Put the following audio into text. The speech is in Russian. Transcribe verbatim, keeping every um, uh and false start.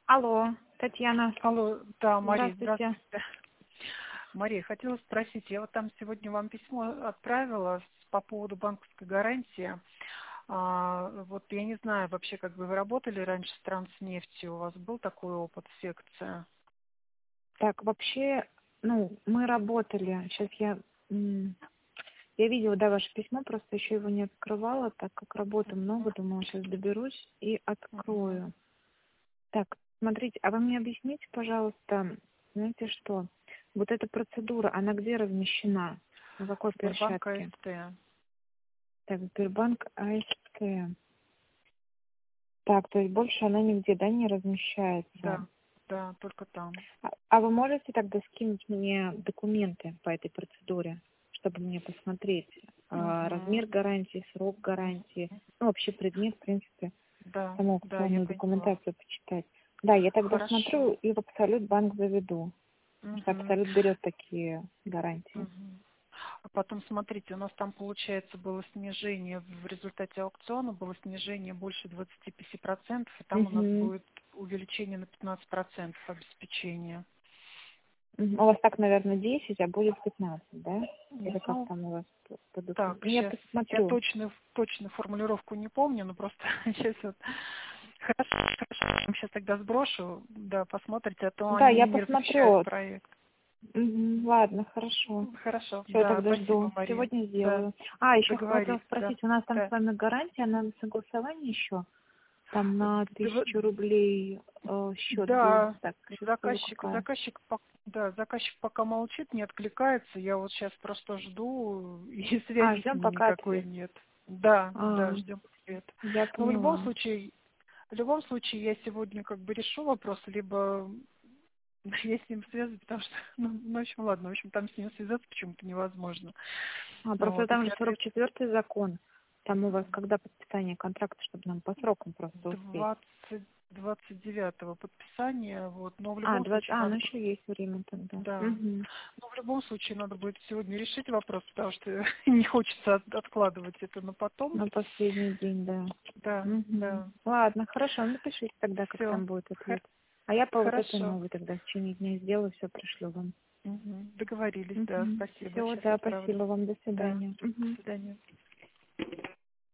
Алло, Татьяна. Алло, да, Мария, Здравствуйте. здравствуйте. Мария, хотела спросить, я вот там сегодня вам письмо отправила с- по поводу банковской гарантии. А, вот я не знаю, вообще, как бы вы работали раньше с Транснефтью, у вас был такой опыт секции? Так, вообще, ну, мы работали. Сейчас я, м, я видела, да, ваше письмо, просто еще его не открывала, так как работы много, думала, сейчас доберусь и Мгм. открою. Так, смотрите, а вы мне объясните, пожалуйста, знаете что, вот эта процедура, она где размещена? На какой Сбербанк площадке? АСТ. Так, Сбербанк АСТ. Так, то есть больше она нигде, да, не размещается? Да, да, только там. А а вы можете тогда скинуть мне документы по этой процедуре, чтобы мне посмотреть а, Мгм. размер гарантии, срок гарантии, ну, вообще предмет, в принципе, Да, саму да, я аукционную поняла. документацию почитать. Да, я тогда смотрю Хорошо. и в Абсолют банк заведу, потому что Мгм. Абсолют берет такие гарантии. Мгм. А потом, смотрите, у нас там, получается, было снижение, в результате аукциона было снижение больше двадцати пяти процентов, и там у нас Мгм. будет увеличение на пятнадцать процентов обеспечения. Мгм. У вас так, наверное, десять, а будет пятнадцать, да? Или как Ну, там у вас по, по так, документам? Ну, я сейчас я посмотрю. точно, точно формулировку не помню, но просто сейчас вот... Хорошо, хорошо, я вам сейчас тогда сброшу, да, посмотрите, а то Да, они я не размещают посмотрю. проект. Мгм. Ладно, хорошо. Хорошо, Все, да, тогда спасибо, жду. Мария. Сегодня Да, сделаю. А, еще хотела договорились, да, спросить, у нас там да. с вами гарантия на согласование еще? Там на Дв- тысячу рублей э, счет был. Да, Так, сейчас скажу, заказчик, какая. заказчик, пок- да, заказчик пока молчит, не откликается. Я вот сейчас просто жду, и А, связи с ждем ним пока никакой ответ. нет. Да, да, А, ждем ответ. я Но в любом поняла. случае, в любом случае, я сегодня как бы решу вопрос, либо я с ним связываюсь, потому что, ну, ну, в общем, ладно, в общем, там с ним связаться почему-то невозможно. А, просто Вот, там если же сорок ответ четвертый закон. Там у вас когда подписание контракта, чтобы нам по срокам просто успеть. двадцать, двадцать девятого подписания, вот, но в А, любом двадцать. случае А, ну надо будет, еще есть время тогда. да. Угу. Ну, в любом случае, надо будет сегодня решить вопрос, потому что не хочется от- откладывать это на потом. На последний день, да. Да, Угу. да. Ладно, хорошо, напишите тогда, как Все. там будет ответ. А я по вот этой Хорошо. новой тогда в течение дня сделаю, все пришлю вам. Мгм. Договорились, да, Угу. спасибо. Все, Сейчас да, отправлю. спасибо вам, до Да, свидания. до Угу. свидания.